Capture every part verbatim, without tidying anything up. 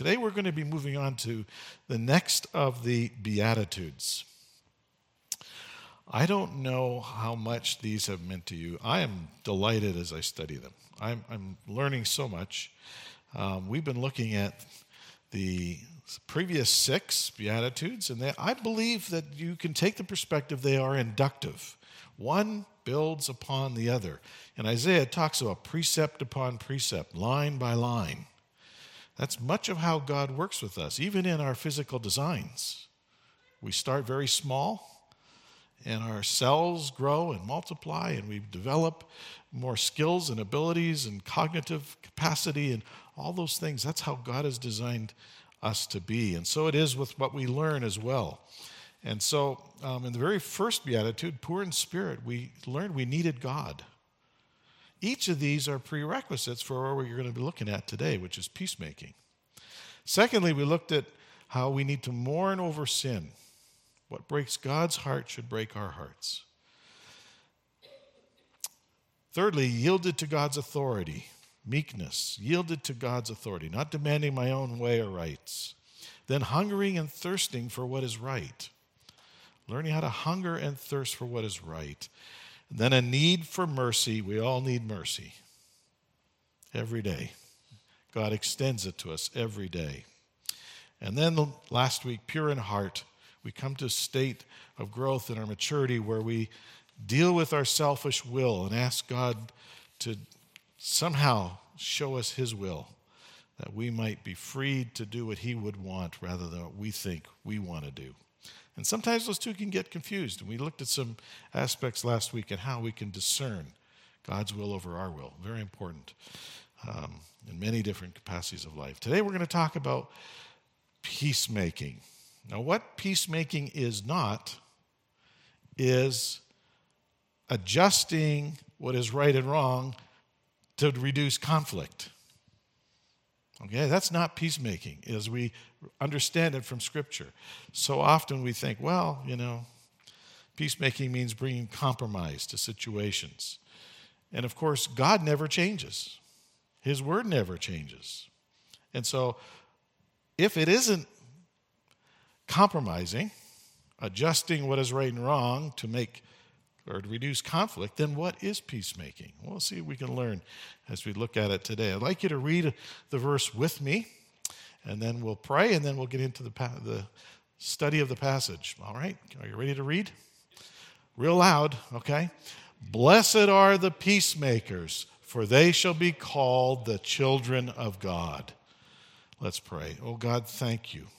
Today we're going to be moving on to the next of the Beatitudes. I don't know how much these have meant to you. I am delighted as I study them. I'm, I'm learning so much. Um, we've been looking at the previous six Beatitudes, and they, I believe that you can take the perspective they are inductive. One builds upon the other. And Isaiah talks about precept upon precept, line by line. That's much of how God works with us, even in our physical designs. We start very small, and our cells grow and multiply, and we develop more skills and abilities and cognitive capacity and all those things. That's how God has designed us to be. And so it is with what we learn as well. And so um, in the very first Beatitude, poor in spirit, we learned we needed God. Each of these are prerequisites for what we're going to be looking at today, which is peacemaking. Secondly, we looked at how we need to mourn over sin. What breaks God's heart should break our hearts. Thirdly, yielded to God's authority. Meekness, yielded to God's authority, not demanding my own way or rights. Then hungering and thirsting for what is right. Learning how to hunger and thirst for what is right. Then a need for mercy. We all need mercy every day. God extends it to us every day. And then last week, pure in heart. We come to a state of growth in our maturity where we deal with our selfish will and ask God to somehow show us his will, that we might be freed to do what he would want rather than what we think we want to do. And sometimes those two can get confused. And we looked at some aspects last week and how we can discern God's will over our will. Very important um, in many different capacities of life. Today we're going to talk about peacemaking. Now, what peacemaking is not is adjusting what is right and wrong to reduce conflict. Okay, that's not peacemaking as we understand it from Scripture. So often we think, well, you know, peacemaking means bringing compromise to situations. And of course, God never changes. His word never changes. And so if it isn't compromising, adjusting what is right and wrong to make or to reduce conflict, then what is peacemaking? We'll see if we can learn as we look at it today. I'd like you to read the verse with me, and then we'll pray, and then we'll get into the, pa- the study of the passage. All right? Are you ready to read? Real loud, okay? Blessed are the peacemakers, for they shall be called the children of God. Let's pray. Oh God, thank you.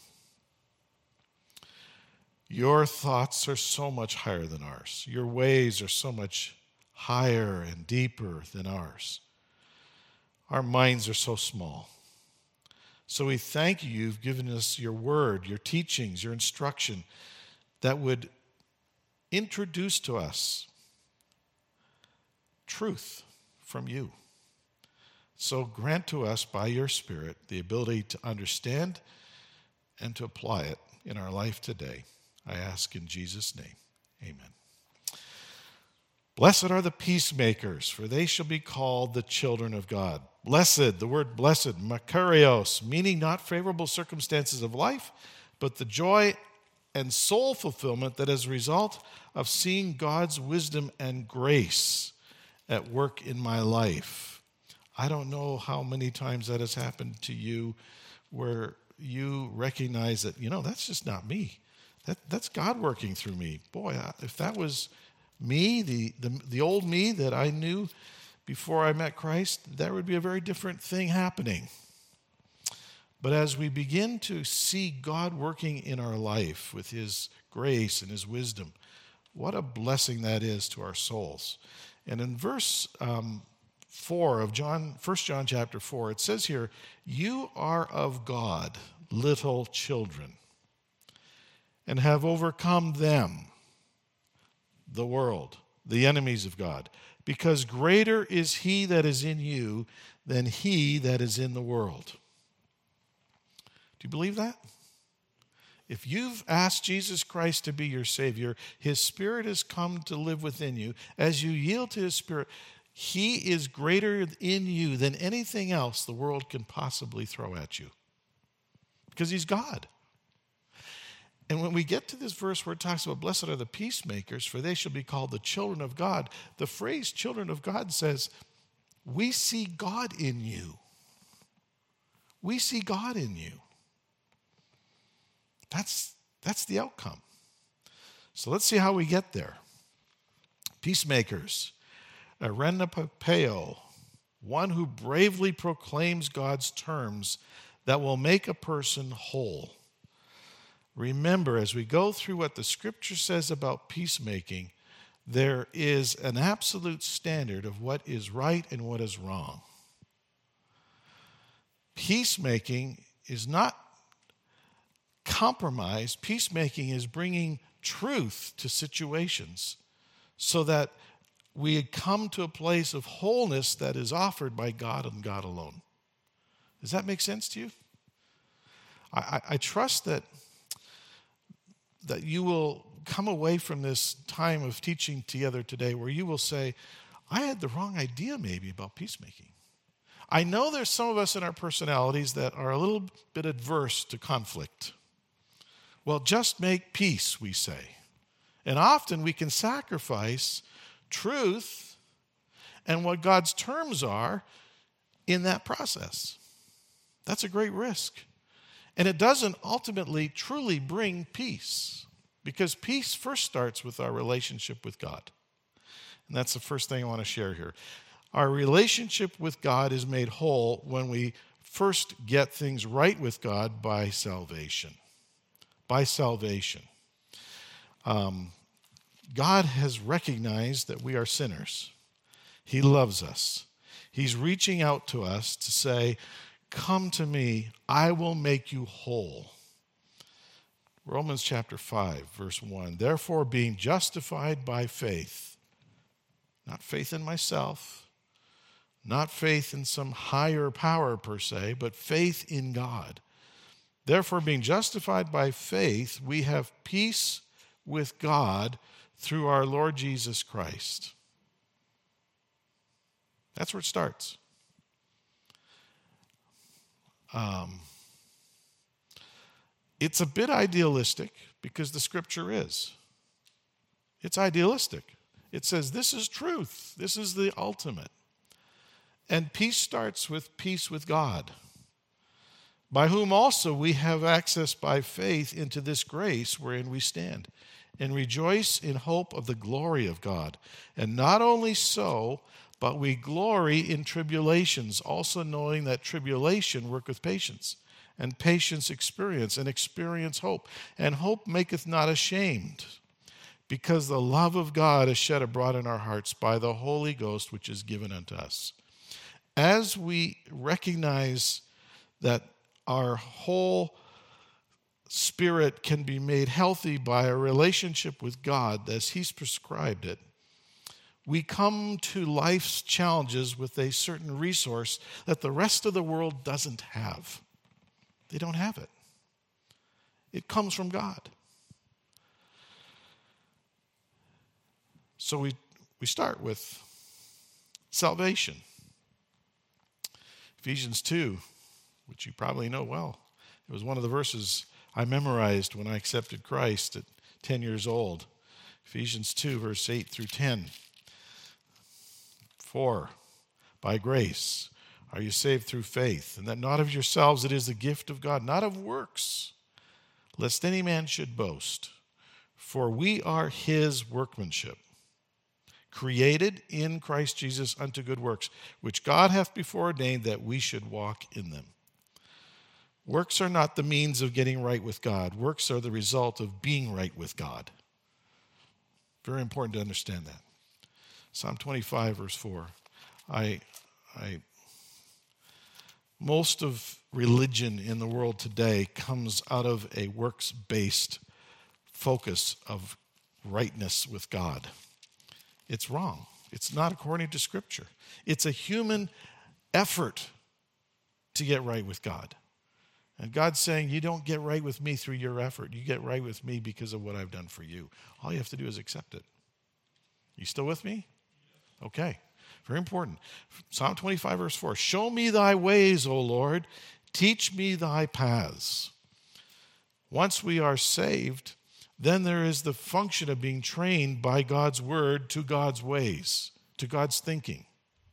Your thoughts are so much higher than ours. Your ways are so much higher and deeper than ours. Our minds are so small. So we thank you. You've given us your word, your teachings, your instruction that would introduce to us truth from you. So grant to us by your Spirit the ability to understand and to apply it in our life today. I ask in Jesus' name, amen. Blessed are the peacemakers, for they shall be called the children of God. Blessed, the word blessed, makarios, meaning not favorable circumstances of life, but the joy and soul fulfillment that is a result of seeing God's wisdom and grace at work in my life. I don't know how many times that has happened to you where you recognize that, you know, that's just not me. That, that's God working through me. Boy, if that was me, the, the, the old me that I knew before I met Christ, that would be a very different thing happening. But as we begin to see God working in our life with his grace and his wisdom, what a blessing that is to our souls. And in verse um, four of John, First John chapter four, it says here, you are of God, little children, and have overcome them, the world, the enemies of God, because greater is he that is in you than he that is in the world. Do you believe that? If you've asked Jesus Christ to be your Savior, his Spirit has come to live within you. As you yield to his Spirit, he is greater in you than anything else the world can possibly throw at you. because he's God. And when we get to this verse where it talks about blessed are the peacemakers, for they shall be called the children of God, the phrase children of God says, we see God in you. We see God in you. That's, that's the outcome. So let's see how we get there. Peacemakers, arenapapeo, one who bravely proclaims God's terms that will make a person whole. Remember, as we go through what the Scripture says about peacemaking, there is an absolute standard of what is right and what is wrong. Peacemaking is not compromise. Peacemaking is bringing truth to situations so that we come to a place of wholeness that is offered by God and God alone. Does that make sense to you? I, I, I trust that that you will come away from this time of teaching together today where you will say, I had the wrong idea maybe about peacemaking. I know there's some of us in our personalities that are a little bit adverse to conflict. Well, just make peace, we say. And often we can sacrifice truth and what God's terms are in that process. That's a great risk. And it doesn't ultimately truly bring peace, because peace first starts with our relationship with God. And that's the first thing I want to share here. Our relationship with God is made whole when we first get things right with God by salvation. By salvation. Um, God has recognized that we are sinners. He loves us. He's reaching out to us to say, come to me, I will make you whole. Romans chapter five, verse one. Therefore, being justified by faith, not faith in myself, not faith in some higher power per se, but faith in God. Therefore, being justified by faith, we have peace with God through our Lord Jesus Christ. That's where it starts. Um, it's a bit idealistic because the Scripture is. It's idealistic. It says this is truth. This is the ultimate. And peace starts with peace with God, by whom also we have access by faith into this grace wherein we stand, and rejoice in hope of the glory of God. And not only so, but we glory in tribulations, also knowing that tribulation worketh patience, and patience experience, and experience hope. And hope maketh not ashamed, because the love of God is shed abroad in our hearts by the Holy Ghost, which is given unto us. As we recognize that our whole spirit can be made healthy by a relationship with God as He's prescribed it, we come to life's challenges with a certain resource that the rest of the world doesn't have. They don't have it. It comes from God. So we, we start with salvation. Ephesians two, which you probably know well. It was one of the verses I memorized when I accepted Christ at ten years old. Ephesians two, verse eight through ten. For by grace are you saved through faith, and that not of yourselves, it is the gift of God, not of works, lest any man should boast. For we are His workmanship, created in Christ Jesus unto good works, which God hath before ordained that we should walk in them. Works are not the means of getting right with God. Works are the result of being right with God. Very important to understand that. Psalm twenty-five, verse four. I, I, most of religion in the world today comes out of a works-based focus of rightness with God. It's wrong. It's not according to Scripture. It's a human effort to get right with God. And God's saying, you don't get right with me through your effort. You get right with me because of what I've done for you. All you have to do is accept it. You still with me? Okay. Very important. Psalm twenty-five, verse four. Show me thy ways, O Lord. Teach me thy paths. Once we are saved, then there is the function of being trained by God's word to God's ways, to God's thinking.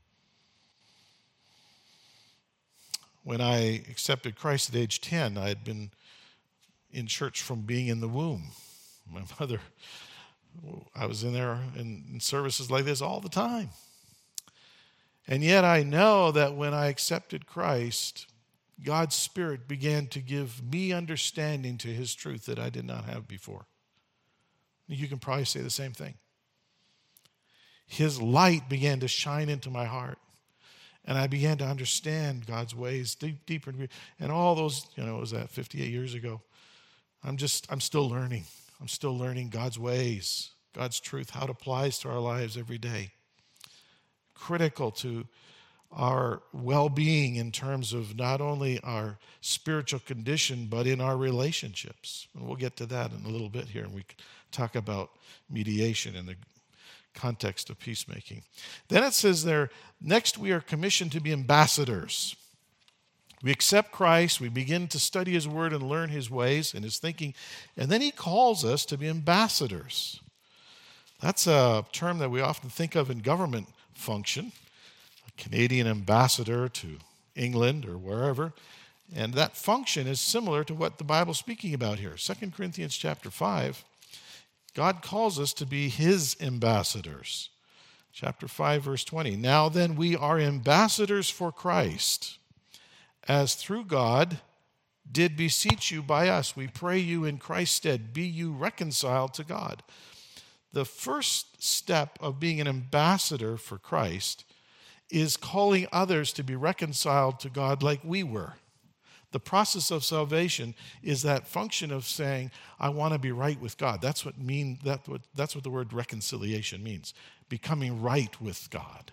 When I accepted Christ at age ten, I had been in church from being in the womb. My mother, I was in there in, in services like this all the time. And yet I know that when I accepted Christ, God's Spirit began to give me understanding to His truth that I did not have before. You can probably say the same thing. His light began to shine into my heart. And I began to understand God's ways deep, deeper and deeper. And all those, you know, was that fifty-eight years ago? I'm just, I'm still learning. I'm still learning God's ways, God's truth, how it applies to our lives every day. Critical to our well-being in terms of not only our spiritual condition, but in our relationships. And we'll get to that in a little bit here, and we can talk about mediation in the context of peacemaking. Then it says there, next we are commissioned to be ambassadors. We accept Christ, we begin to study His Word and learn His ways and His thinking, and then He calls us to be ambassadors. That's a term that we often think of in government function, a Canadian ambassador to England or wherever, and that function is similar to what the Bible's speaking about here. Second Corinthians chapter five, God calls us to be His ambassadors. Chapter five, verse twenty. Now then, we are ambassadors for Christ, as through God did beseech you by us. We pray you in Christ's stead, be you reconciled to God. The first step of being an ambassador for Christ is calling others to be reconciled to God like we were. The process of salvation is that function of saying, I want to be right with God. That's what mean that what that's what the word reconciliation means. Becoming right with God.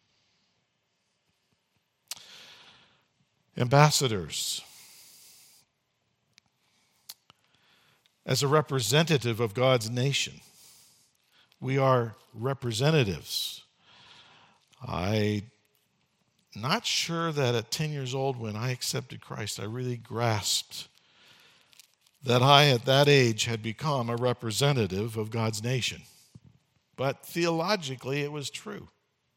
Ambassadors. As a representative of God's nation, we are representatives. I'm not sure that at ten years old when I accepted Christ, I really grasped that I at that age had become a representative of God's nation. But theologically, it was true.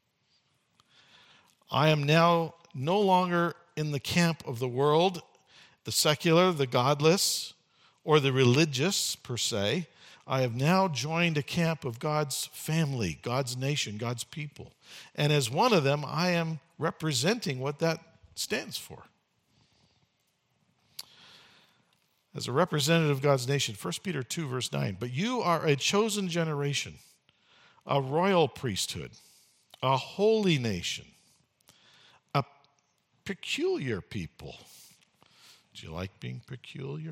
I am now no longer in the camp of the world, the secular, the godless, or the religious per se. I have now joined a camp of God's family, God's nation, God's people. And as one of them, I am representing what that stands for. As a representative of God's nation, First Peter two, verse nine, but you are a chosen generation, a royal priesthood, a holy nation, a peculiar people. Do you like being peculiar?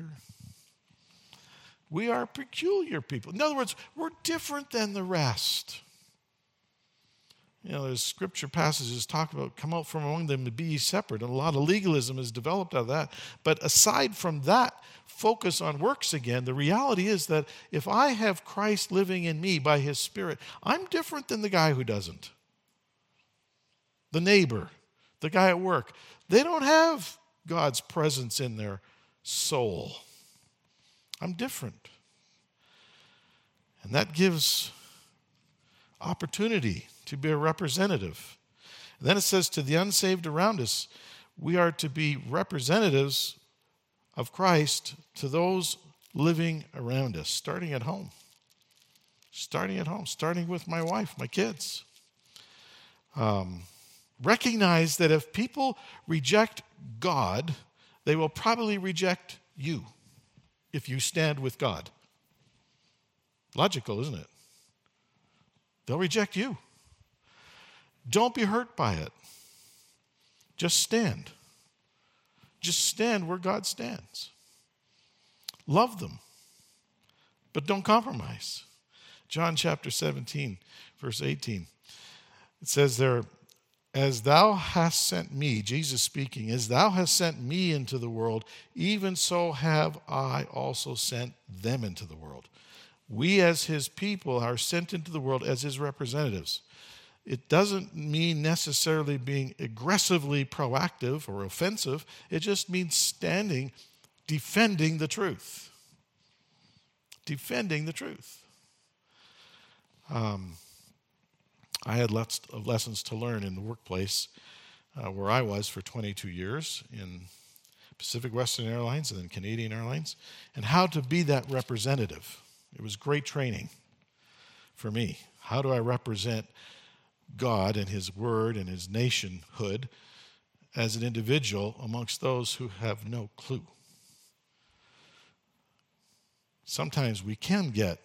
We are peculiar people. In other words, we're different than the rest. You know, there's scripture passages talk about come out from among them and be ye separate. And a lot of legalism is developed out of that. But aside from that focus on works again, the reality is that if I have Christ living in me by His Spirit, I'm different than the guy who doesn't. The neighbor, the guy at work. They don't have God's presence in their soul. I'm different. And that gives opportunity to be a representative. And then it says to the unsaved around us, we are to be representatives of Christ to those living around us, starting at home. Starting at home, starting with my wife, my kids. Um, recognize that if people reject God, they will probably reject you. If you stand with God. Logical, isn't it? They'll reject you. Don't be hurt by it. Just stand. Just stand where God stands. Love them. But don't compromise. John chapter seventeen, verse eighteen. It says there, as thou hast sent me, Jesus speaking, as thou hast sent me into the world, even so have I also sent them into the world. We as His people are sent into the world as His representatives. It doesn't mean necessarily being aggressively proactive or offensive. It just means standing, defending the truth. defending the truth. Um, I had lots of lessons to learn in the workplace uh, where I was for twenty-two years in Pacific Western Airlines and then Canadian Airlines, and how to be that representative. It was great training for me. How do I represent God and His Word and His nationhood as an individual amongst those who have no clue? Sometimes we can get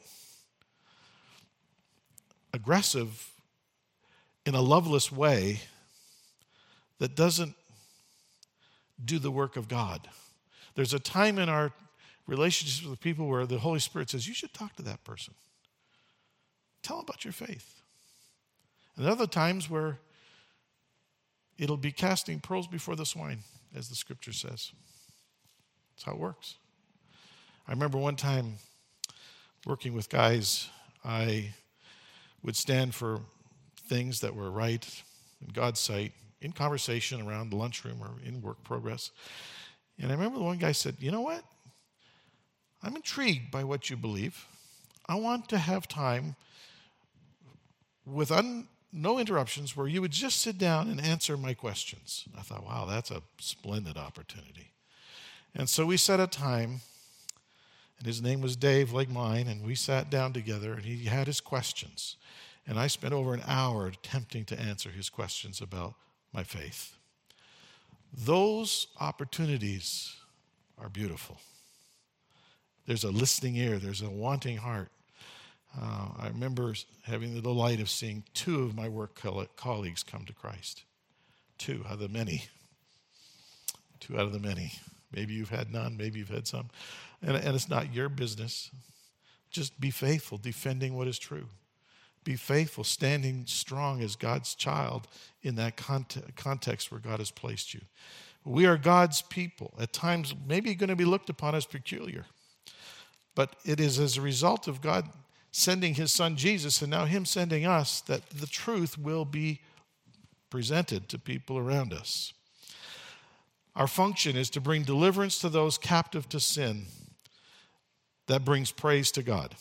aggressive in a loveless way that doesn't do the work of God. There's a time in our relationships with people where the Holy Spirit says, you should talk to that person. Tell them about your faith. And other times where it'll be casting pearls before the swine, as the scripture says. That's how it works. I remember one time working with guys, I would stand for things that were right in God's sight, in conversation around the lunchroom or in work progress. And I remember the one guy said, you know what? I'm intrigued by what you believe. I want to have time with un- no interruptions where you would just sit down and answer my questions. I thought, wow, that's a splendid opportunity. And so we set a time, and his name was Dave, like mine, and we sat down together, and he had his questions. And I spent over an hour attempting to answer his questions about my faith. Those opportunities are beautiful. There's a listening ear. There's a wanting heart. Uh, I remember having the delight of seeing two of my work coll- colleagues come to Christ. Two out of the many. Two out of the many. Maybe you've had none. Maybe you've had some. And, and it's not your business. Just be faithful, defending what is true. Be faithful, standing strong as God's child in that cont- context where God has placed you. We are God's people. At times, maybe going to be looked upon as peculiar. But it is as a result of God sending His Son Jesus and now Him sending us that the truth will be presented to people around us. Our function is to bring deliverance to those captive to sin. That brings praise to God.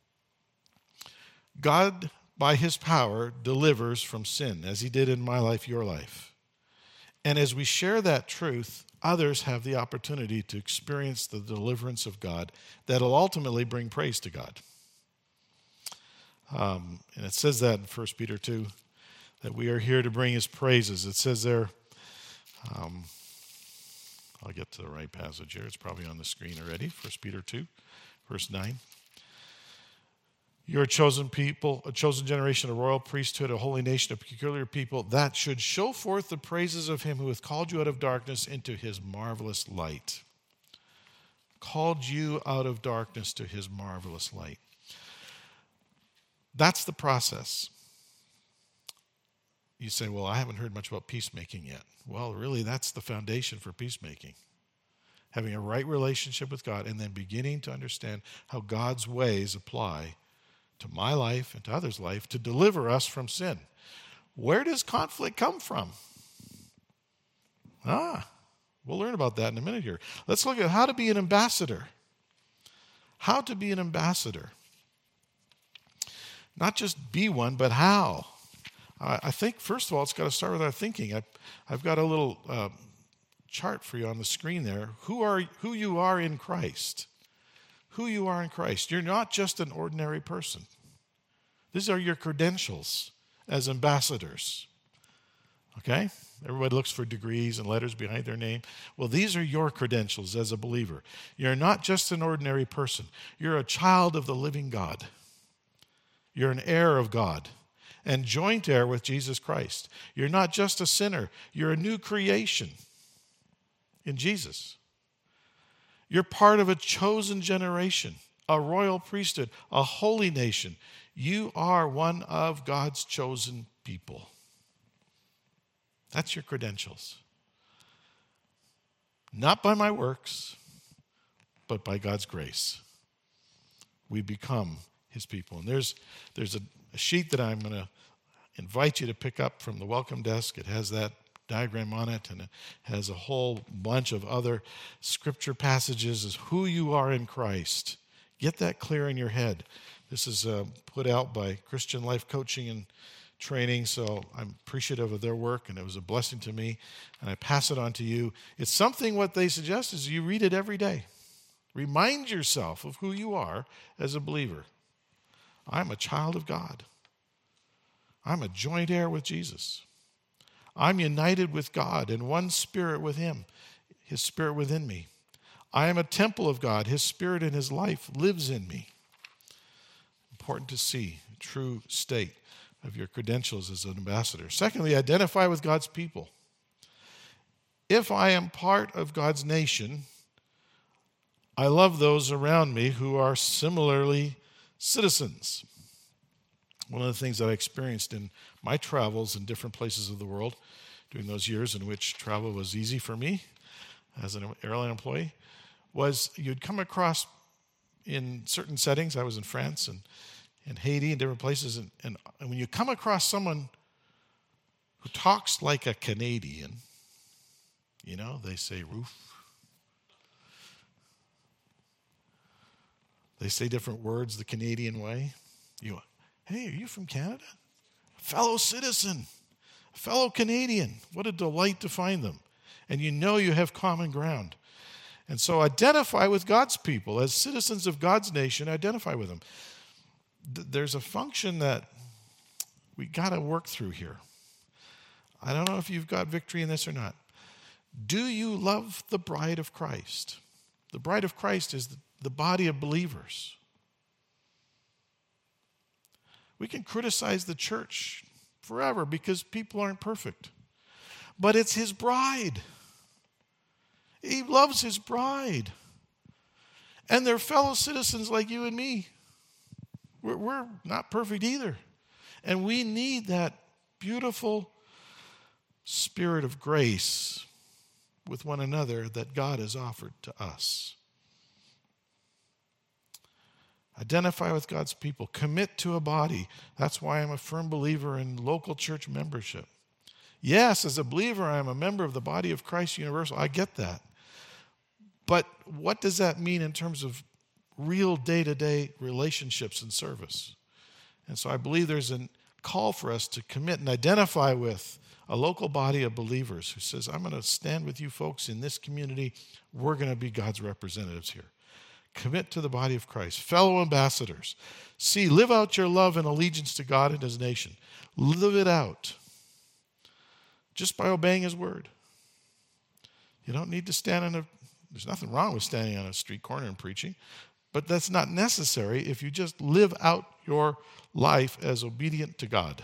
God, by His power, delivers from sin, as He did in my life, your life. And as we share that truth, others have the opportunity to experience the deliverance of God that will ultimately bring praise to God. Um, and it says that in First Peter two, that we are here to bring His praises. It says there, um, I'll get to the right passage here. It's probably on the screen already. First Peter two, verse nine. You're a chosen people, a chosen generation, a royal priesthood, a holy nation, a peculiar people that should show forth the praises of Him who hath called you out of darkness into His marvelous light. Called you out of darkness to His marvelous light. That's the process. You say, well, I haven't heard much about peacemaking yet. Well, really, that's the foundation for peacemaking. Having a right relationship with God and then beginning to understand how God's ways apply to my life and to others' life to deliver us from sin. Where does conflict come from? Ah, we'll learn about that in a minute here. Let's look at how to be an ambassador. How to be an ambassador. Not just be one, but how. Uh, I think, first of all, it's got to start with our thinking. I, I've got a little uh, chart for you on the screen there. Who are who you are in Christ. Who you are in Christ. You're not just an ordinary person. These are your credentials as ambassadors. Okay? Everybody looks for degrees and letters behind their name. Well, these are your credentials as a believer. You're not just an ordinary person. You're a child of the living God. You're an heir of God and joint heir with Jesus Christ. You're not just a sinner. You're a new creation in Jesus. You're part of a chosen generation, a royal priesthood, a holy nation. You are one of God's chosen people. That's your credentials. Not by my works, but by God's grace. We become His people. And there's, there's a, a sheet that I'm going to invite you to pick up from the welcome desk. It has that diagram on it, and it has a whole bunch of other scripture passages as who you are in Christ. Get that clear in your head. This is uh, put out by Christian Life Coaching and Training, so I'm appreciative of their work, and it was a blessing to me, and I pass it on to you. It's something what they suggest is you read it every day. Remind yourself of who you are as a believer. I'm a child of God. I'm a joint heir with Jesus. I'm united with God in one spirit with him, his spirit within me. I am a temple of God. His spirit and his life lives in me. Important to see the true state of your credentials as an ambassador. Secondly, identify with God's people. If I am part of God's nation, I love those around me who are similarly citizens. One of the things that I experienced in my travels in different places of the world during those years in which travel was easy for me as an airline employee was you'd come across in certain settings. I was in France and in Haiti and different places, and, and, and when you come across someone who talks like a Canadian, you know, they say roof. They say different words the Canadian way. You go, hey, are you from Canada? A fellow citizen, a fellow Canadian. What a delight to find them. And you know you have common ground. And so identify with God's people. As citizens of God's nation, identify with them. There's a function that we got to work through here. I don't know if you've got victory in this or not. Do you love the bride of Christ? The bride of Christ is the, the body of believers. We can criticize the church forever because people aren't perfect. But it's his bride. He loves his bride. And they're fellow citizens like you and me. We're, we're not perfect either. And we need that beautiful spirit of grace with one another that God has offered to us. Identify with God's people. Commit to a body. That's why I'm a firm believer in local church membership. Yes, as a believer, I'm a member of the body of Christ Universal. I get that. But what does that mean in terms of real day-to-day relationships and service? And so I believe there's a call for us to commit and identify with a local body of believers who says, I'm going to stand with you folks in this community. We're going to be God's representatives here. Commit to the body of Christ. Fellow ambassadors. See, live out your love and allegiance to God and his nation. Live it out just by obeying his word. You don't need to stand on a, there's nothing wrong with standing on a street corner and preaching, but that's not necessary if you just live out your life as obedient to God.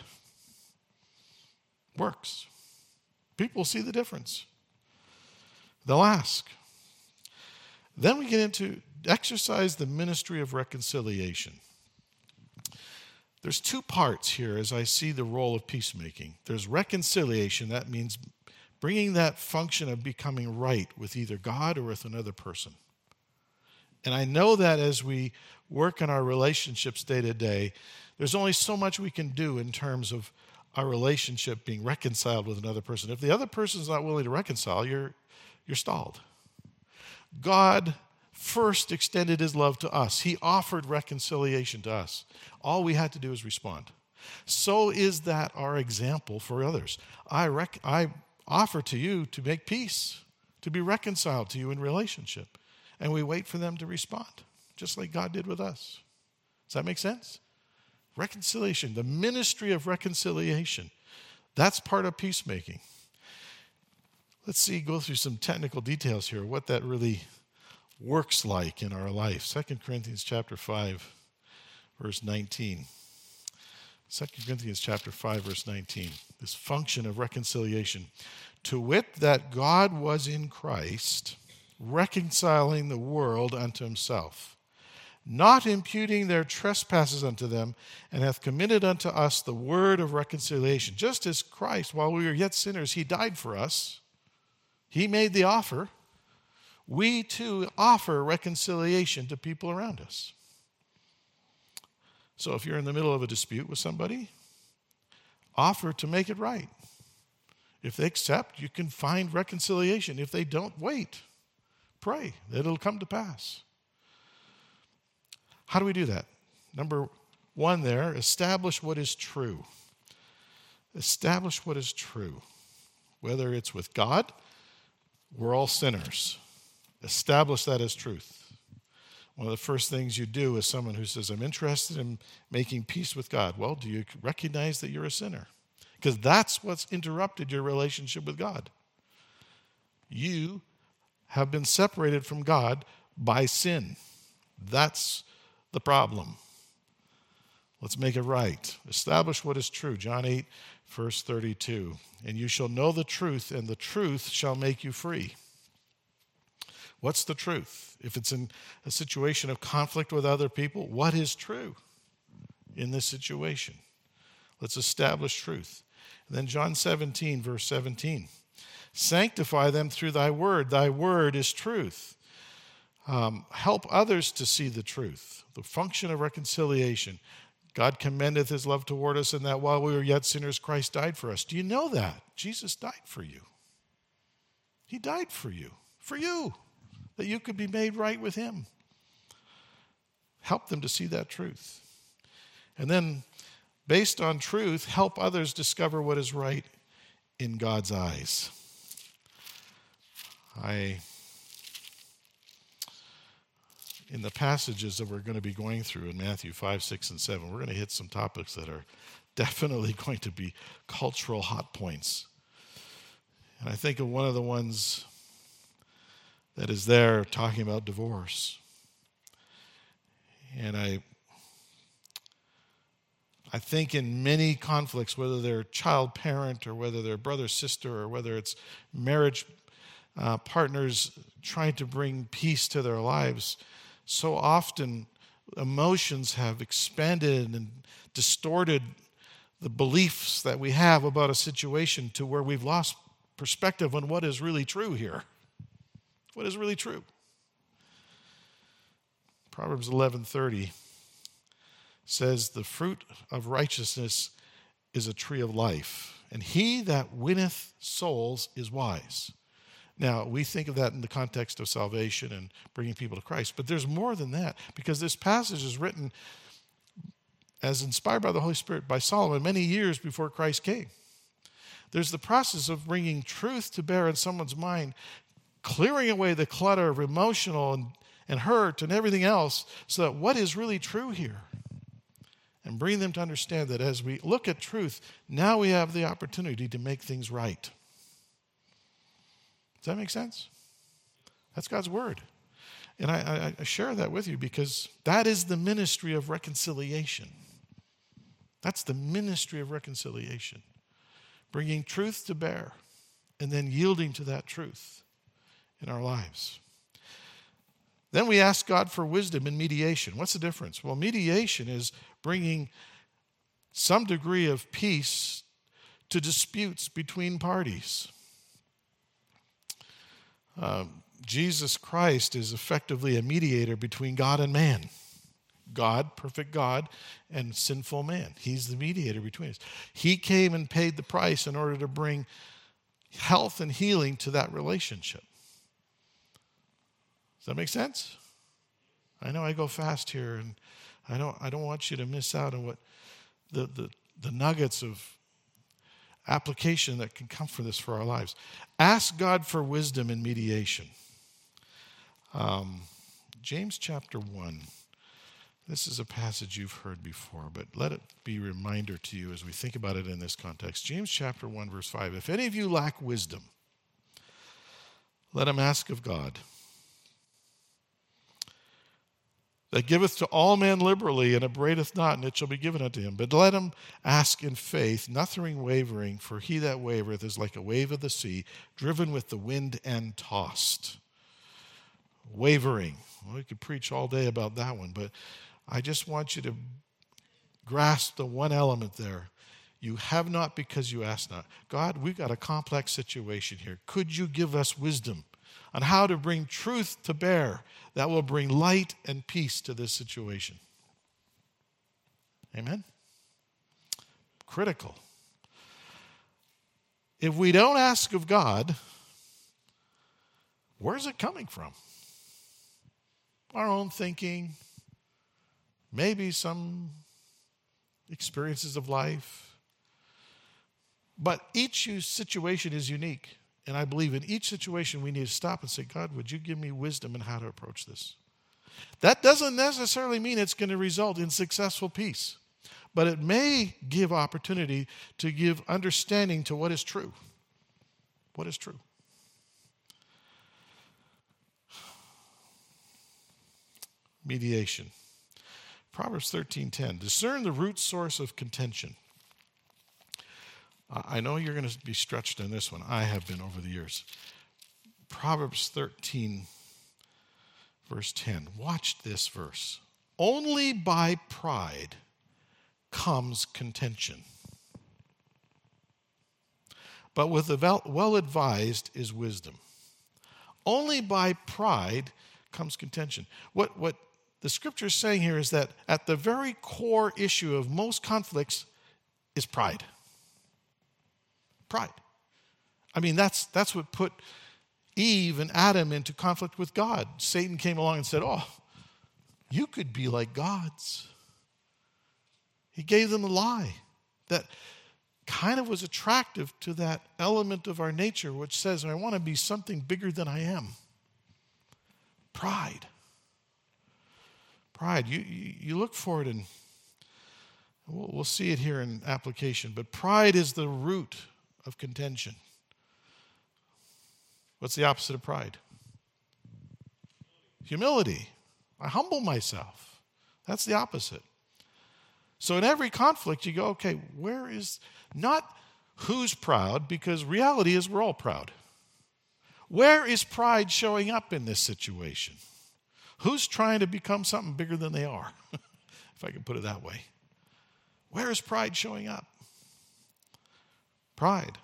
Works. People see the difference. They'll ask. Then we get into exercise the ministry of reconciliation. There's two parts here as I see the role of peacemaking. There's reconciliation. That means bringing that function of becoming right with either God or with another person. And I know that as we work in our relationships day to day, there's only so much we can do in terms of our relationship being reconciled with another person. If the other person's not willing to reconcile, you're, you're stalled. God first extended his love to us. He offered reconciliation to us. All we had to do is respond. So is that our example for others. I, rec- I offer to you to make peace, to be reconciled to you in relationship. And we wait for them to respond, just like God did with us. Does that make sense? Reconciliation, the ministry of reconciliation, that's part of peacemaking. Let's see, go through some technical details here, what that really works like in our life. Second Corinthians chapter five, verse nineteen. Second Corinthians chapter five, verse nineteen. This function of reconciliation. To wit, that God was in Christ, reconciling the world unto himself, not imputing their trespasses unto them, and hath committed unto us the word of reconciliation. Just as Christ, while we were yet sinners, he died for us. He made the offer. We too offer reconciliation to people around us. So if you're in the middle of a dispute with somebody, offer to make it right. If they accept, you can find reconciliation. If they don't, wait. Pray that it'll come to pass. How do we do that? Number one there, establish what is true. Establish what is true. Whether it's with God, we're all sinners. Establish that as truth. One of the first things you do as someone who says, I'm interested in making peace with God. Well, do you recognize that you're a sinner? Because that's what's interrupted your relationship with God. You have been separated from God by sin. That's the problem. Let's make it right. Establish what is true. John eight, verse thirty-two. And you shall know the truth, and the truth shall make you free. What's the truth? If it's in a situation of conflict with other people, what is true in this situation? Let's establish truth. And then John seventeen, verse seventeen. Sanctify them through thy word. Thy word is truth. Um, help others to see the truth. The function of reconciliation. God commendeth his love toward us in that while we were yet sinners, Christ died for us. Do you know that? Jesus died for you. He died for you. For you. That you could be made right with him. Help them to see that truth. And then, based on truth, help others discover what is right in God's eyes. I, in the passages that we're going to be going through in Matthew five, six, and seven, we're going to hit some topics that are definitely going to be cultural hot points. And I think of one of the ones that is there talking about divorce. And I I think in many conflicts, whether they're child-parent or whether they're brother-sister or whether it's marriage uh, partners trying to bring peace to their lives, so often emotions have expanded and distorted the beliefs that we have about a situation to where we've lost perspective on what is really true here. What is really true? Proverbs eleven thirty says, the fruit of righteousness is a tree of life, and he that winneth souls is wise. Now, we think of that in the context of salvation and bringing people to Christ, but there's more than that, because this passage is written as inspired by the Holy Spirit by Solomon many years before Christ came. There's the process of bringing truth to bear in someone's mind, clearing away the clutter of emotional and, and hurt and everything else, so that what is really true here, and bring them to understand that as we look at truth, now we have the opportunity to make things right. Does that make sense? That's God's word. And I, I, I share that with you because that is the ministry of reconciliation. That's the ministry of reconciliation. Bringing truth to bear and then yielding to that truth in our lives. Then we ask God for wisdom in mediation. What's the difference? Well, mediation is bringing some degree of peace to disputes between parties. Um, Jesus Christ is effectively a mediator between God and man. God, perfect God, and sinful man. He's the mediator between us. He came and paid the price in order to bring health and healing to that relationship. Does that make sense? I know I go fast here, and I don't I don't want you to miss out on what the, the, the nuggets of application that can come from this for our lives. Ask God for wisdom in mediation. Um, James chapter one. This is a passage you've heard before, but let it be a reminder to you as we think about it in this context. James chapter one, verse five. If any of you lack wisdom, let him ask of God, that giveth to all men liberally and upbraideth not, and it shall be given unto him. But let him ask in faith, nothing wavering, for he that wavereth is like a wave of the sea, driven with the wind and tossed. Wavering. Well, we could preach all day about that one, but I just want you to grasp the one element there. You have not because you ask not. God, we've got a complex situation here. Could you give us wisdom on how to bring truth to bear that will bring light and peace to this situation? Amen? Critical. If we don't ask of God, where's it coming from? Our own thinking, maybe some experiences of life. But each situation is unique. And I believe in each situation we need to stop and say, God, would you give me wisdom in how to approach this? That doesn't necessarily mean it's going to result in successful peace. But it may give opportunity to give understanding to what is true. What is true? Mediation. Proverbs thirteen ten. Discern the root source of contention. I know you're going to be stretched on this one. I have been over the years. Proverbs thirteen, verse ten. Watch this verse. Only by pride comes contention, but with the well-advised is wisdom. Only by pride comes contention. What, what the scripture is saying here is that at the very core issue of most conflicts is pride. Pride. I mean, that's that's what put Eve and Adam into conflict with God. Satan came along and said, oh, you could be like gods. He gave them a lie that kind of was attractive to that element of our nature which says, I want to be something bigger than I am. Pride. Pride. You, you, you look for it, and we'll, we'll see it here in application, but pride is the root of contention. What's the opposite of pride? Humility. I humble myself. That's the opposite. So in every conflict, you go, okay, where is, not who's proud, because reality is we're all proud. Where is pride showing up in this situation? Who's trying to become something bigger than they are, if I can put it that way? Where is pride showing up? Pride.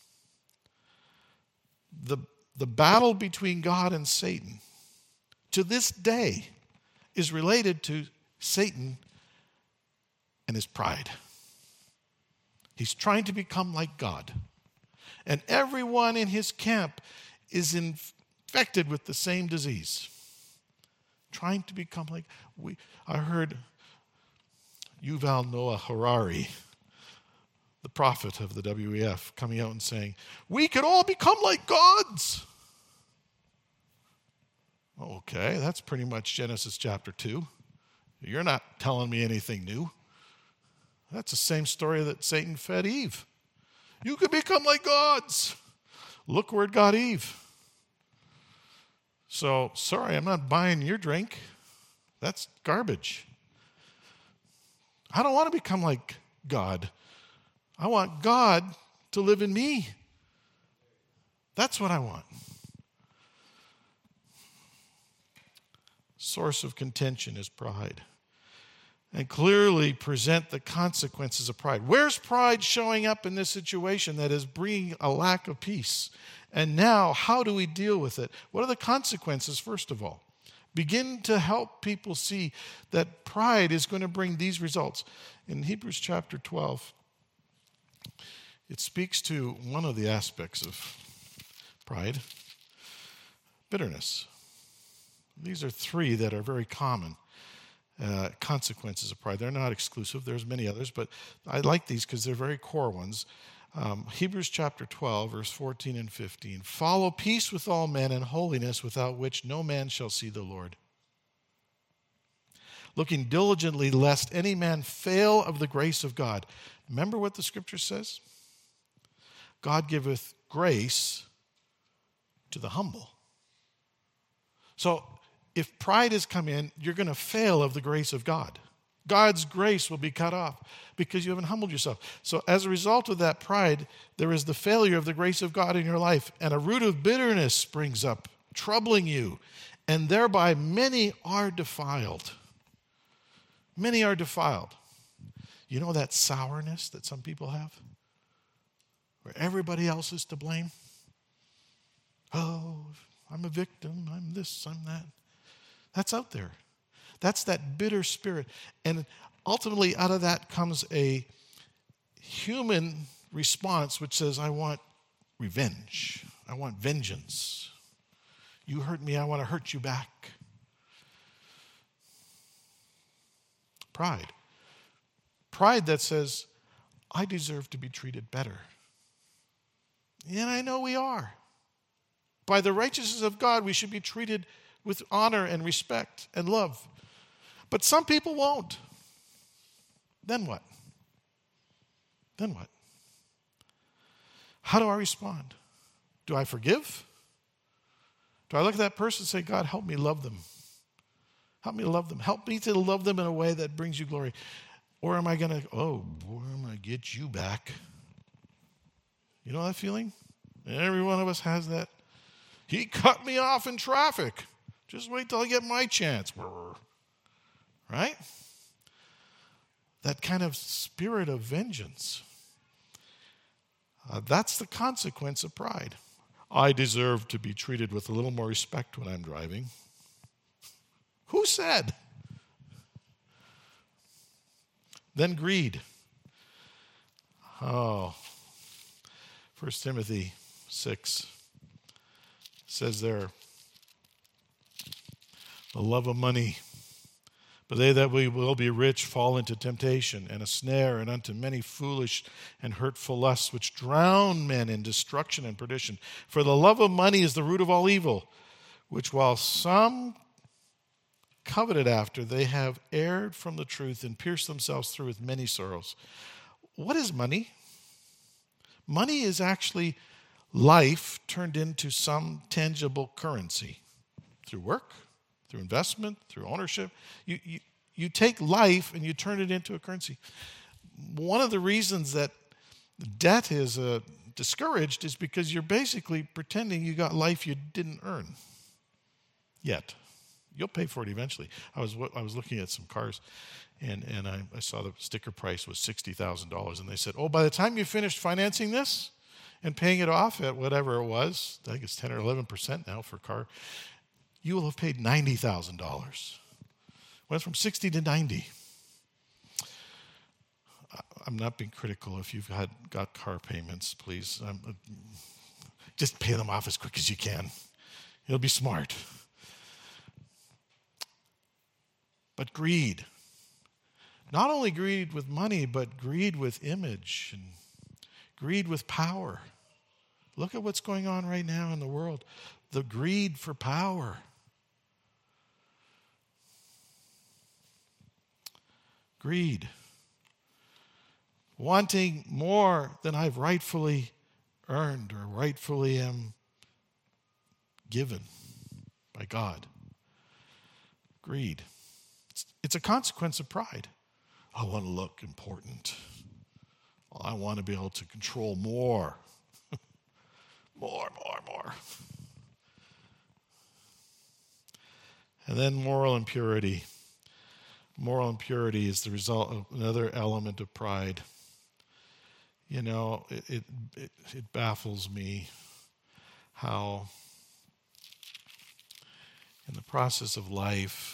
The, the battle between God and Satan, to this day, is related to Satan and his pride. He's trying to become like God. And everyone in his camp is infected with the same disease. Trying to become like, we. I heard Yuval Noah Harari, the prophet of the W E F, coming out and saying, we could all become like gods. Okay, that's pretty much Genesis chapter two. You're not telling me anything new. That's the same story that Satan fed Eve. You could become like gods. Look where it got Eve. So, sorry, I'm not buying your drink. That's garbage. I don't want to become like God. I want God to live in me. That's what I want. Source of contention is pride. And clearly present the consequences of pride. Where's pride showing up in this situation that is bringing a lack of peace? And now, how do we deal with it? What are the consequences, first of all? Begin to help people see that pride is going to bring these results. In Hebrews chapter twelve, it speaks to one of the aspects of pride, bitterness. These are three that are very common. Uh, consequences of pride. They're not exclusive. There's many others, but I like these because they're very core ones. Um, Hebrews chapter twelve, verse fourteen and fifteen. Follow peace with all men and holiness, without which no man shall see the Lord. Looking diligently lest any man fail of the grace of God. Remember what the scripture says? God giveth grace to the humble. So, if pride has come in, you're going to fail of the grace of God. God's grace will be cut off because you haven't humbled yourself. So as a result of that pride, there is the failure of the grace of God in your life, and a root of bitterness springs up, troubling you, and thereby many are defiled. Many are defiled. You know that sourness that some people have? Where everybody else is to blame? Oh, I'm a victim, I'm this, I'm that. That's out there. That's that bitter spirit. And ultimately, out of that comes a human response which says, I want revenge. I want vengeance. You hurt me, I want to hurt you back. pride. Pride that says, I deserve to be treated better. And I know we are. By the righteousness of God, we should be treated with honor and respect and love. But some people won't. Then what? Then what? How do I respond? Do I forgive? Do I look at that person and say, God, help me love them? Help me love them. Help me to love them in a way that brings you glory. Or am I going to, oh, boy, I'm going to get you back. You know that feeling? Every one of us has that. He cut me off in traffic. Just wait till I get my chance. Right? That kind of spirit of vengeance. Uh, that's the consequence of pride. I deserve to be treated with a little more respect when I'm driving. Who said? Then greed. Oh, First Timothy six says there, the love of money. But they that will be rich fall into temptation and a snare, and unto many foolish and hurtful lusts, which drown men in destruction and perdition. For the love of money is the root of all evil, which while some coveted after, they have erred from the truth and pierced themselves through with many sorrows. What is money? Money is actually life turned into some tangible currency through work, through investment, through ownership. You, you, you take life and you turn it into a currency. One of the reasons that debt is uh, discouraged is because you're basically pretending you got life you didn't earn yet. You'll pay for it eventually. I was I was looking at some cars, and, and I, I saw the sticker price was sixty thousand dollars, and they said, oh, by the time you finished financing this and paying it off at whatever it was, I think it's ten or eleven percent now for a car, you will have paid ninety thousand dollars. Went from sixty to ninety. I'm not being critical. If you've had got car payments, please, um, just pay them off as quick as you can. It'll be smart. But greed. Not only greed with money, but greed with image and greed with power. Look at what's going on right now in the world. The greed for power. Greed. Wanting more than I've rightfully earned or rightfully am given by God. Greed. It's, it's a consequence of pride. I want to look important. I want to be able to control more. more, more, more. And then moral impurity. Moral impurity is the result of another element of pride. You know, it, it, it, it baffles me how in the process of life,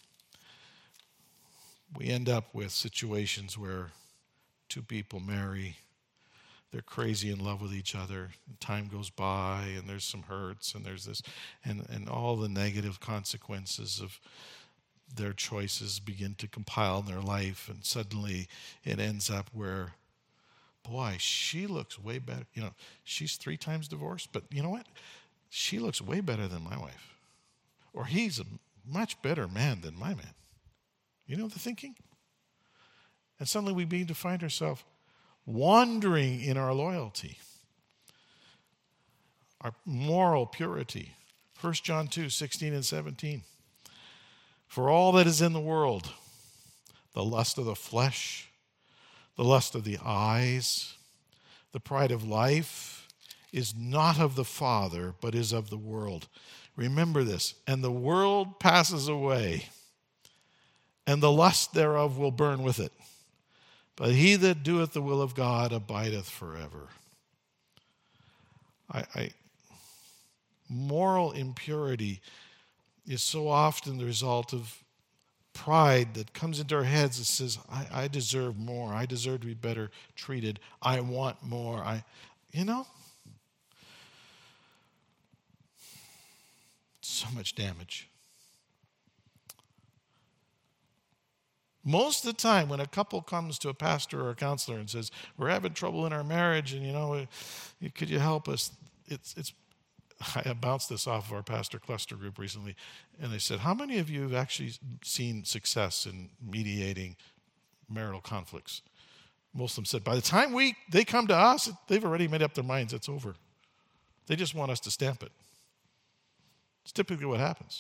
we end up with situations where two people marry, they're crazy in love with each other, and time goes by, and there's some hurts, and there's this, and, and all the negative consequences of their choices begin to compile in their life, and suddenly it ends up where, boy, she looks way better. You know, she's three times divorced, but you know what? She looks way better than my wife. Or he's a much better man than my man. You know the thinking? And suddenly we begin to find ourselves wandering in our loyalty, our moral purity. First John two, sixteen and seventeen. For all that is in the world, the lust of the flesh, the lust of the eyes, the pride of life, is not of the Father, but is of the world. Remember this, and the world passes away, and the lust thereof will burn with it. But he that doeth the will of God abideth forever. I, I, moral impurity is so often the result of pride that comes into our heads and says, I, I deserve more. I deserve to be better treated. I want more. I, you know, so much damage. Most of the time when a couple comes to a pastor or a counselor and says, we're having trouble in our marriage and, you know, could you help us? It's, it's, I bounced this off of our pastor cluster group recently, and they said, how many of you have actually seen success in mediating marital conflicts? Most of them said, by the time we they come to us, they've already made up their minds. It's over. They just want us to stamp it. It's typically what happens.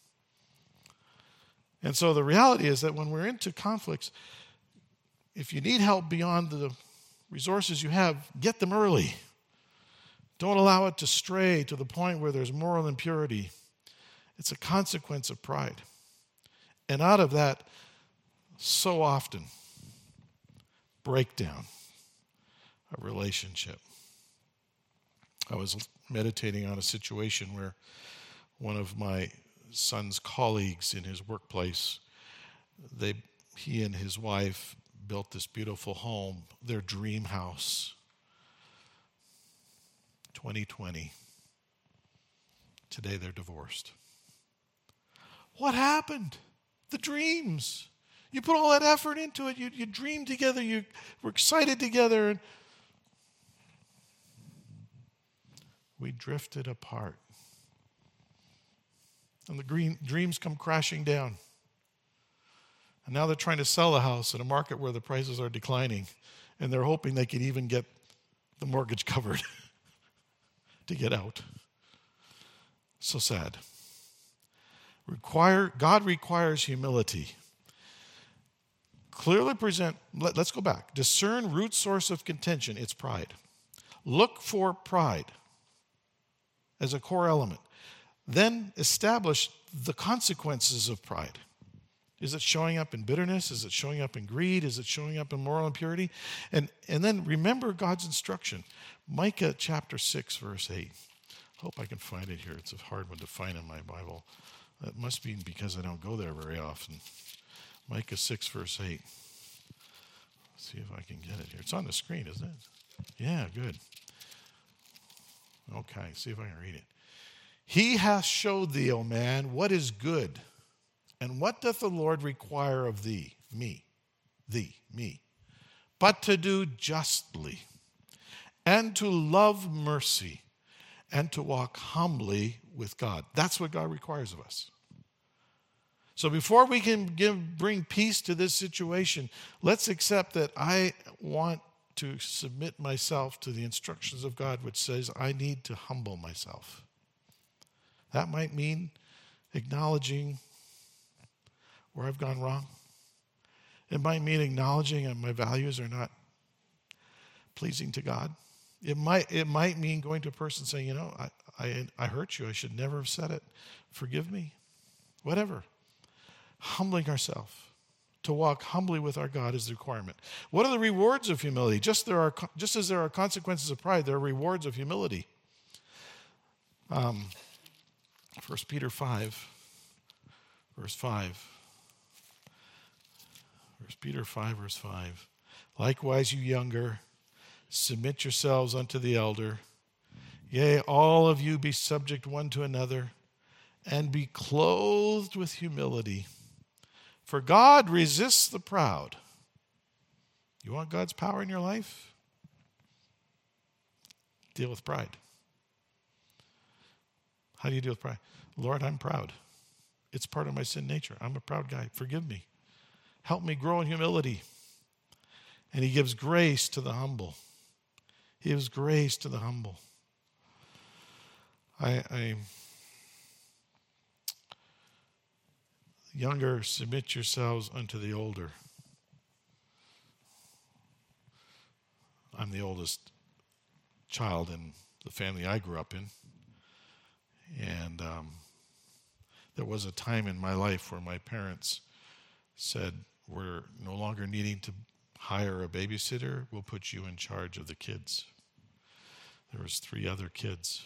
And so the reality is that when we're into conflicts, if you need help beyond the resources you have, get them early. Don't allow it to stray to the point where there's moral impurity. It's a consequence of pride. And out of that, so often, breakdown of relationship. I was meditating on a situation where one of my son's colleagues in his workplace, they, he and his wife built this beautiful home, their dream house. twenty twenty. Today they're divorced. What happened? The dreams. You put all that effort into it. You, you dreamed together. You were excited together. And we drifted apart. And the green, dreams come crashing down. And now they're trying to sell the house in a market where the prices are declining. And they're hoping they can even get the mortgage covered to get out. So sad. Require, God requires humility. Clearly present, let, let's go back. Discern root source of contention. It's pride. Look for pride as a core element. Then establish the consequences of pride. Is it showing up in bitterness? Is it showing up in greed? Is it showing up in moral impurity? And, and then remember God's instruction. Micah chapter six, verse eight. Hope I can find it here. It's a hard one to find in my Bible. That must be because I don't go there very often. Micah six, verse eight. Let's see if I can get it here. It's on the screen, isn't it? Yeah, good. Okay, see if I can read it. He hath showed thee, O man, what is good. And what doth the Lord require of thee? Me. Thee. Me. But to do justly, and to love mercy, and to walk humbly with God. That's what God requires of us. So before we can give, bring peace to this situation, let's accept that I want to submit myself to the instructions of God, which says I need to humble myself. That might mean acknowledging where I've gone wrong. It might mean acknowledging that my values are not pleasing to God. It might it might mean going to a person saying, you know, I, I, I hurt you. I should never have said it. Forgive me. Whatever. Humbling ourselves. To walk humbly with our God is the requirement. What are the rewards of humility? Just there are just as there are consequences of pride, there are rewards of humility. Um, First Peter five, verse five. First Peter five, verse five. Likewise, you younger, submit yourselves unto the elder. Yea, all of you be subject one to another, and be clothed with humility. For God resists the proud. You want God's power in your life? Deal with pride. How do you deal with pride? Lord, I'm proud. It's part of my sin nature. I'm a proud guy. Forgive me. Help me grow in humility. And he gives grace to the humble. He gives grace to the humble. I, I younger, submit yourselves unto the older. I'm the oldest child in the family I grew up in. And um, there was a time in my life where my parents said, we're no longer needing to hire a babysitter. We'll put you in charge of the kids. There was three other kids.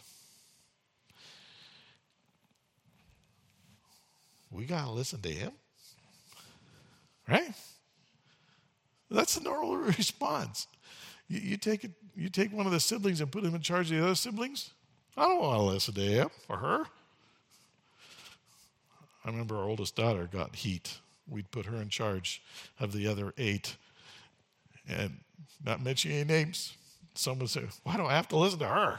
We got to listen to him. Right? That's the normal response. You, you, take it, you take one of the siblings and put him in charge of the other siblings? I don't want to listen to him or her. I remember our oldest daughter got heat we'd put her in charge of the other eight. And not mentioning any names, someone would say, why do I have to listen to her?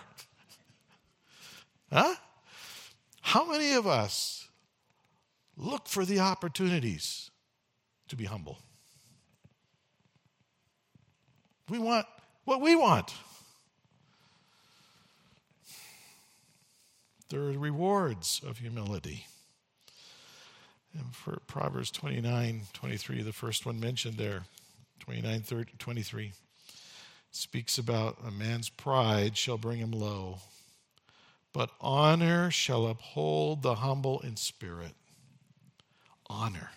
Huh? How many of us look for the opportunities to be humble? We want what we want. There are rewards of humility. And for Proverbs twenty-nine, twenty-three, the first one mentioned there, twenty-nine, thirty, twenty-three, speaks about a man's pride shall bring him low, but honor shall uphold the humble in spirit. Honor.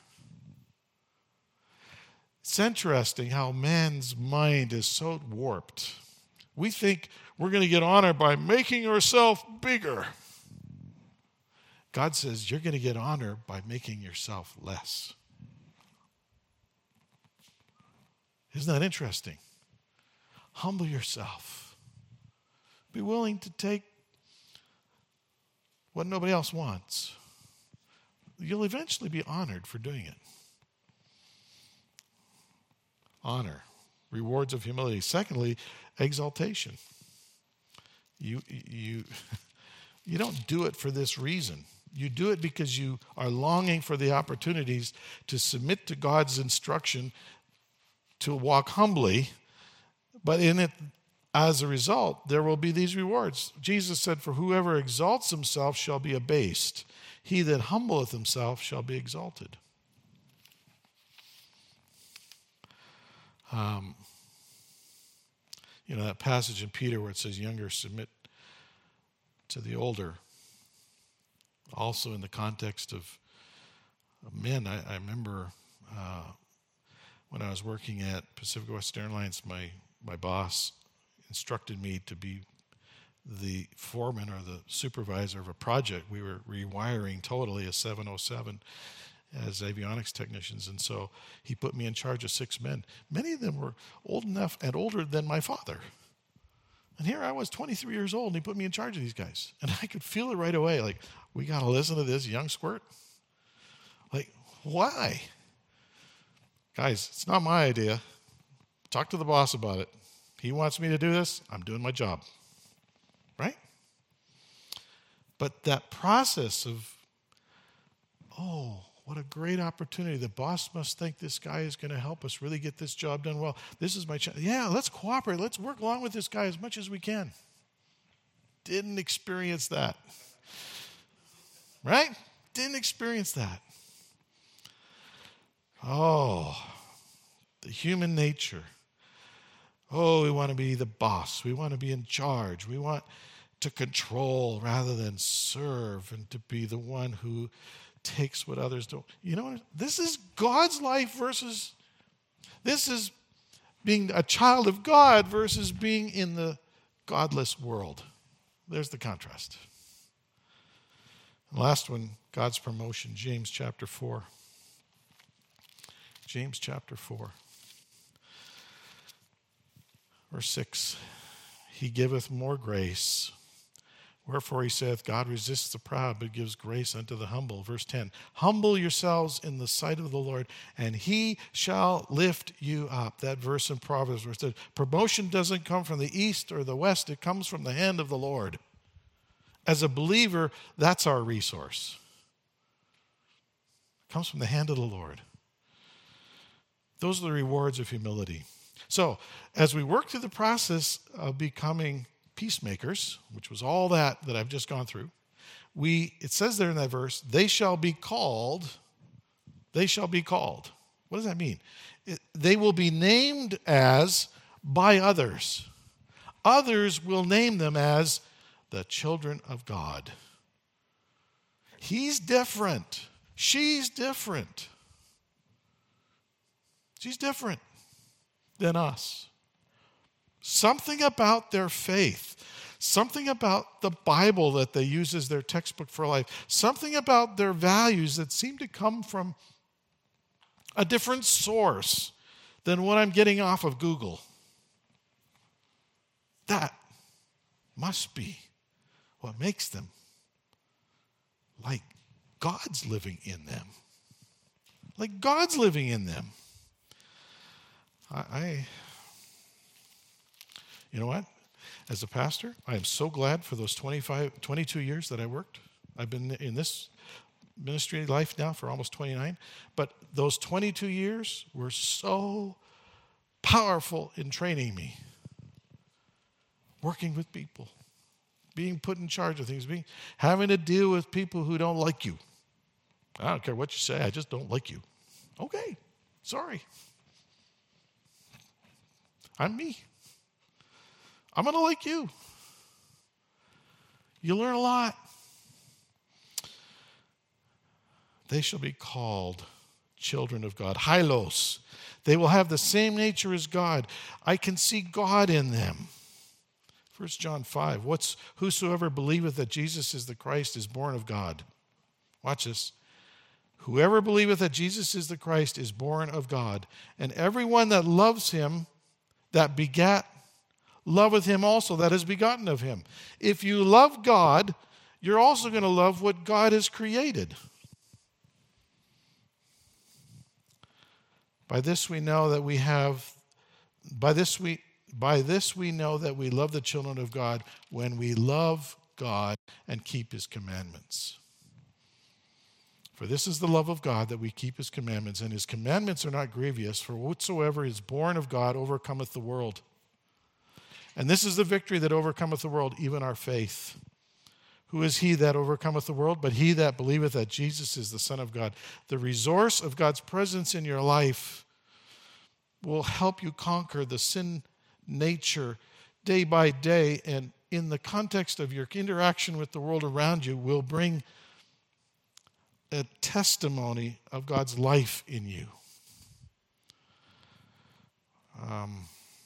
It's interesting how man's mind is so warped. We think we're going to get honor by making ourselves bigger. God says you're going to get honor by making yourself less. Isn't that interesting? Humble yourself. Be willing to take what nobody else wants. You'll eventually be honored for doing it. Honor. Rewards of humility. Secondly, exaltation. You, you, you don't do it for this reason. You do it because you are longing for the opportunities to submit to God's instruction to walk humbly, but in it, as a result, there will be these rewards. Jesus said, for whoever exalts himself shall be abased. He that humbleth himself shall be exalted. Um, you know, that passage in Peter where it says, younger submit to the older. Also in the context of men, I, I remember uh, when I was working at Pacific West Airlines, my, my boss instructed me to be the foreman or the supervisor of a project. We were rewiring totally a seven oh seven as avionics technicians, and so he put me in charge of six men. Many of them were old enough and older than my father. And here I was, twenty-three years old, and he put me in charge of these guys. And I could feel it right away, like, we got to listen to this young squirt? Like, why? Guys, it's not my idea. Talk to the boss about it. He wants me to do this, I'm doing my job. Right? But that process of, oh, what a great opportunity. The boss must think this guy is going to help us really get this job done well. This is my chance. Yeah, let's cooperate. Let's work along with this guy as much as we can. Didn't experience that. Right? Didn't experience that. Oh, the human nature. Oh, we want to be the boss. We want to be in charge. We want to control rather than serve and to be the one who takes what others don't. You know, this is God's life versus, this is being a child of God versus being in the godless world. There's the contrast. Last one, God's promotion, James chapter four. James chapter four. Verse six, he giveth more grace. Wherefore he saith, God resists the proud, but gives grace unto the humble. Verse ten, humble yourselves in the sight of the Lord, and he shall lift you up. That verse in Proverbs where it says, promotion doesn't come from the east or the west, it comes from the hand of the Lord. As a believer, that's our resource. It comes from the hand of the Lord. Those are the rewards of humility. So, as we work through the process of becoming peacemakers, which was all that that I've just gone through, we it says there in that verse, they shall be called, they shall be called. What does that mean? It, they will be named as by others. Others will name them as the children of God. He's different. She's different. She's different than us. Something about their faith, something about the Bible that they use as their textbook for life, something about their values that seem to come from a different source than what I'm getting off of Google. That must be what makes them like God's living in them. like God's living in them. I, I you know what? As a pastor, I am so glad for those twenty-five, twenty-two years that I worked. I've been in this ministry life now for almost twenty-nine. But those twenty-two years were so powerful in training me. Working with people. Being put in charge of things. Being, having to deal with people who don't like you. I don't care what you say, I just don't like you. Okay, sorry. I'm me. I'm going to like you. You learn a lot. They shall be called children of God. Hylos. They will have the same nature as God. I can see God in them. First John five. What's whosoever believeth that Jesus is the Christ is born of God. Watch this. Whoever believeth that Jesus is the Christ is born of God. And everyone that loves him, that begat, loveth him also, that is begotten of him. If you love God, you're also going to love what God has created. By this we know that we have, by this we, by this we know that we love the children of God when we love God and keep his commandments. For this is the love of God, that we keep his commandments, and his commandments are not grievous, for whatsoever is born of God overcometh the world. And this is the victory that overcometh the world, even our faith. Who is he that overcometh the world? But he that believeth that Jesus is the Son of God. The resource of God's presence in your life will help you conquer the sin nature day by day, and in the context of your interaction with the world around you will bring a testimony of God's life in you. Um,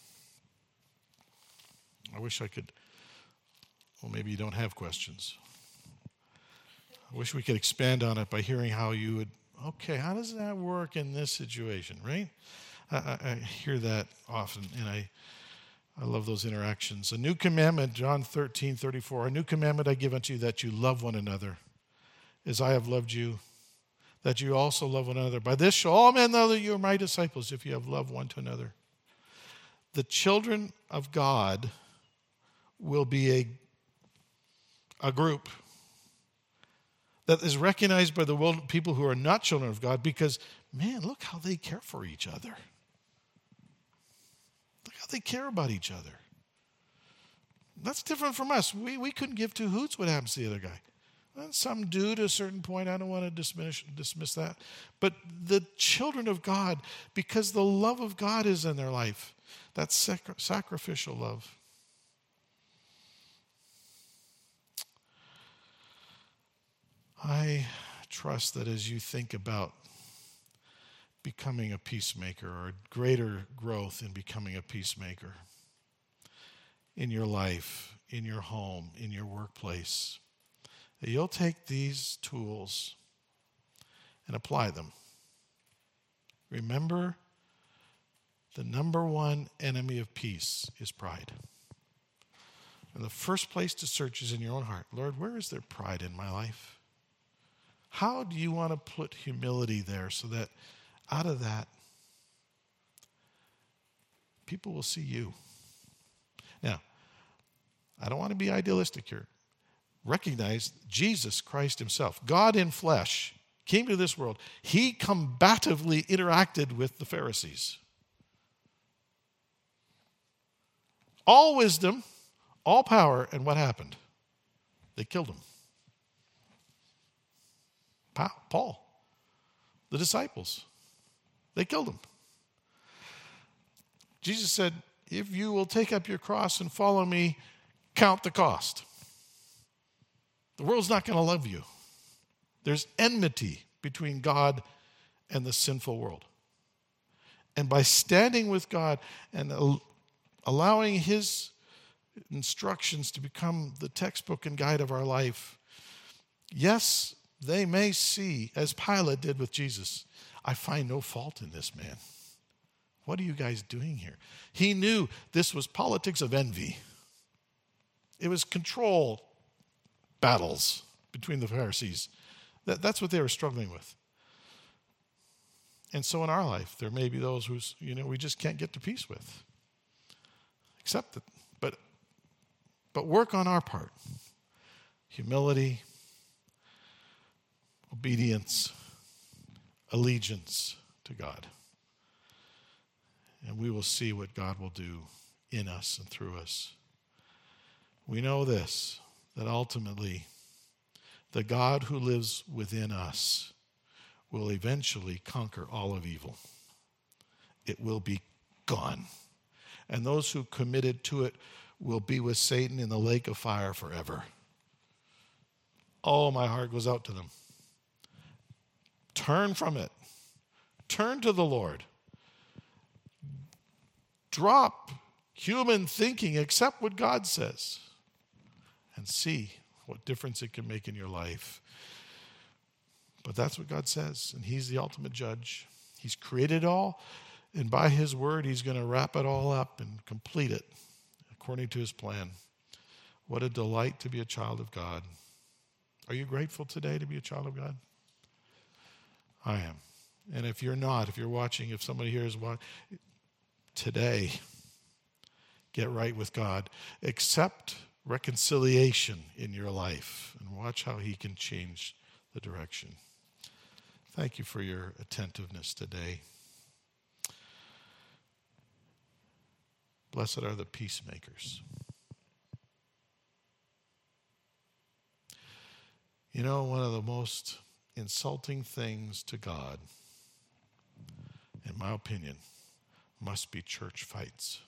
I wish I could, well, maybe you don't have questions. I wish we could expand on it by hearing how you would, okay, how does that work in this situation, right? I, I, I hear that often, and I I love those interactions. A new commandment, John thirteen thirty-four, a new commandment I give unto you, that you love one another, as I have loved you, that you also love one another. By this shall all men know that you are my disciples, if you have loved one to another. The children of God will be a, a group that is recognized by the world, people who are not children of God, because, man, look how they care for each other. Look how they care about each other. That's different from us. We, we couldn't give two hoots what happens to the other guy. Well, some do to a certain point. I don't want to dismiss, dismiss that. But the children of God, because the love of God is in their life, that's sacri- sacrificial love. I trust that as you think about becoming a peacemaker, or greater growth in becoming a peacemaker in your life, in your home, in your workplace, that you'll take these tools and apply them. Remember, the number one enemy of peace is pride. And the first place to search is in your own heart. Lord, where is there pride in my life? How do you want to put humility there so that out of that, people will see you? Now, I don't want to be idealistic here. Recognize Jesus Christ himself, God in flesh, came to this world. He combatively interacted with the Pharisees. All wisdom, all power, and what happened? They killed him. Paul, the disciples, they killed him. Jesus said, if you will take up your cross and follow me, count the cost. The world's not going to love you. There's enmity between God and the sinful world. And by standing with God and allowing his instructions to become the textbook and guide of our life, yes, they may see, as Pilate did with Jesus, I find no fault in this man. What are you guys doing here? He knew this was politics of envy. It was control battles between the Pharisees. That, that's what they were struggling with. And so in our life, there may be those who's, you know, we just can't get to peace with. Accept it. But, but work on our part. Humility, obedience, allegiance to God. And we will see what God will do in us and through us. We know this, that ultimately the God who lives within us will eventually conquer all of evil. It will be gone. And those who committed to it will be with Satan in the lake of fire forever. Oh, my heart goes out to them. Turn from it. Turn to the Lord. Drop human thinking, accept what God says, and see what difference it can make in your life. But that's what God says, and he's the ultimate judge. He's created it all, and by his word, he's going to wrap it all up and complete it according to his plan. What a delight to be a child of God. Are you grateful today to be a child of God? I am. And if you're not, if you're watching, if somebody here is watching, today, get right with God. Accept reconciliation in your life and watch how he can change the direction. Thank you for your attentiveness today. Blessed are the peacemakers. You know, one of the most insulting things to God, in my opinion, must be church fights.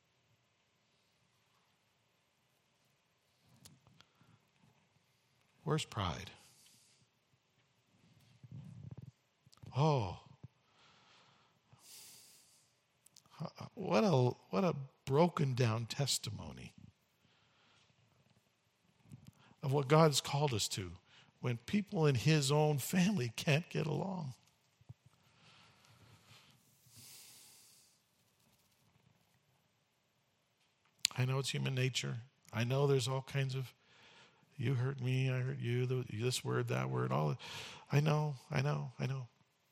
Where's pride? Oh, what a what a broken down testimony of what God's called us to when people in his own family can't get along. I know it's human nature. I know there's all kinds of, you hurt me, I hurt you, this word, that word, all. I know, I know, I know.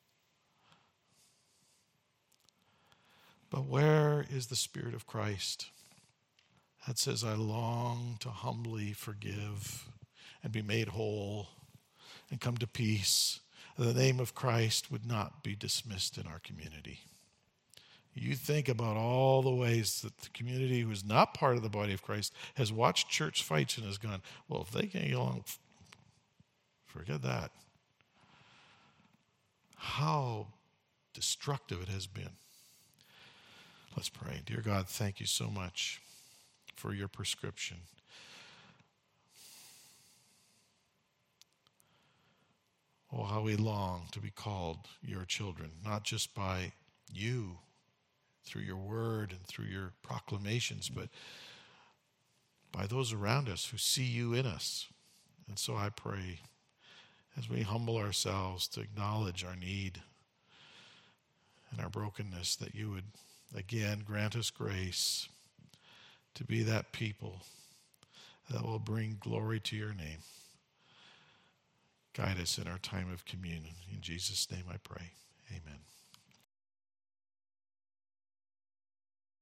But where is the Spirit of Christ that says, I long to humbly forgive and be made whole and come to peace? The name of Christ would not be dismissed in our community. You think about all the ways that the community who is not part of the body of Christ has watched church fights and has gone, well, if they can't get along, forget that. How destructive it has been. Let's pray. Dear God, thank you so much for your prescription. Oh, how we long to be called your children, not just by you, through your word and through your proclamations, but by those around us who see you in us. And so I pray, as we humble ourselves to acknowledge our need and our brokenness, that you would again grant us grace to be that people that will bring glory to your name. Guide us in our time of communion. In Jesus' name I pray. Amen.